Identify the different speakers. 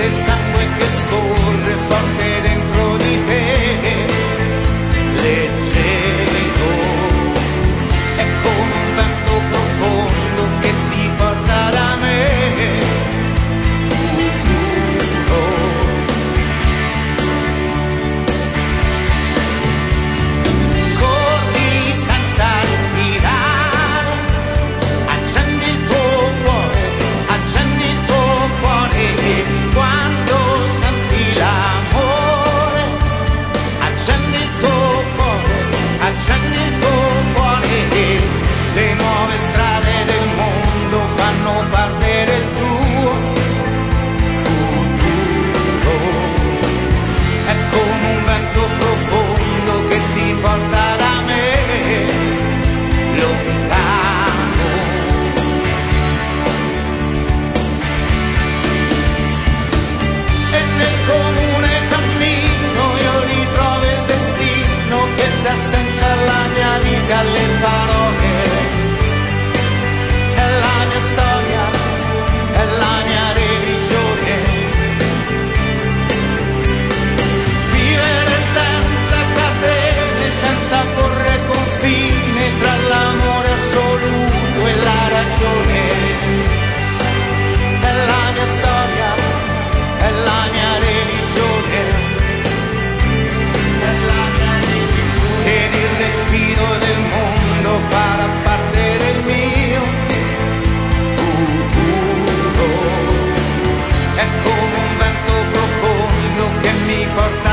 Speaker 1: del sangue che scorre forte dentro di te, leggero, è come un vento profondo che ti porta da me, futuro. Corri senza respirare, accendi il tuo cuore, quando senti l'amore, accendi il tuo cuore, le nuove strade del mondo fanno parte del tuo futuro, è come un vento profondo che ti porta da me, lontano. E nel comune cammino io ritrovo il destino che dà senso alla mia vita, alle parole. È la mia storia, è la mia religione. Vivere senza catene, senza porre confine tra l'amore assoluto e la ragione. È la mia storia, è la mia religione, è la mia religione. Ed il respiro del mondo farà parte del mio futuro, è come un vento profondo che mi porta